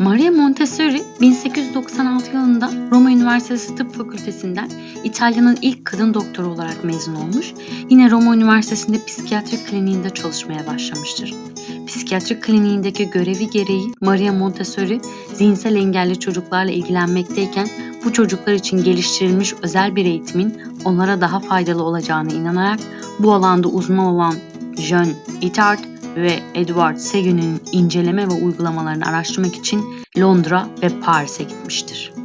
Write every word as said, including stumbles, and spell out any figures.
Maria Montessori bin sekiz yüz doksan altı yılında Roma Üniversitesi Tıp Fakültesinden İtalya'nın ilk kadın doktoru olarak mezun olmuş, yine Roma Üniversitesi'nde psikiyatri kliniğinde çalışmaya başlamıştır. Psikiyatri kliniğindeki görevi gereği Maria Montessori zihinsel engelli çocuklarla ilgilenmekteyken bu çocuklar için geliştirilmiş özel bir eğitimin onlara daha faydalı olacağına inanarak bu alanda uzman olan Jean Itard ve Edward Seguin'in inceleme ve uygulamalarını araştırmak için Londra ve Paris'e gitmiştir.